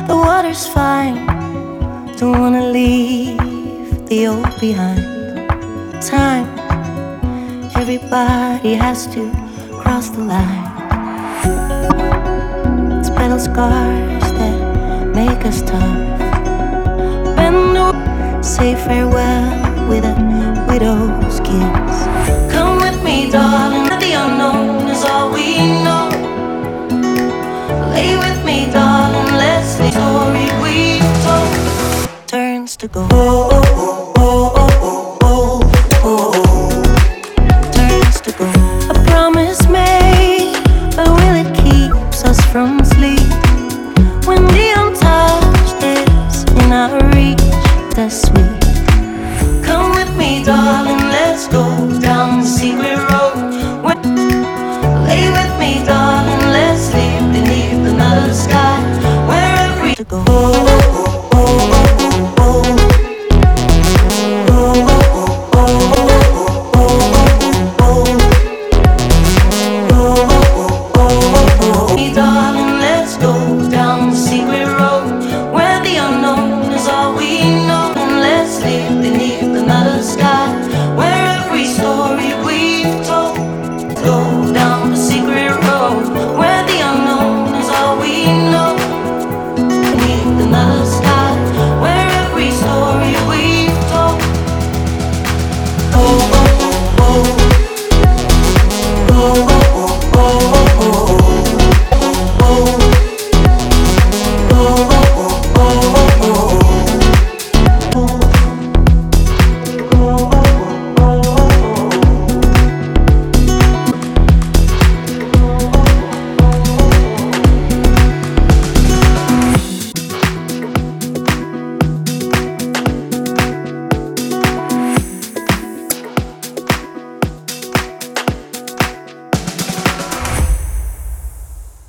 The water's fine, don't wanna leave the old behind. Time, everybody has to cross the line. It's battle scars that make us tough. Bend over, say farewell with a widow's kiss. Come with me, darling, the unknown is all we know. Lay with me, darling, let's the story we told turns to gold. Turns to gold. A promise made, but will it keep us from sleep? When the untouched is in our reach, that's sweet. Come with me, darling, let's go down the secret road. Lay with me, darling, let's sleep beneath another sky, wherever to go. Darling, let's go down the secret road, where the unknown is all we know. And let's live beneath another sky, where every story we've told. Go down the secret road, where the unknown is all we know. Beneath another sky.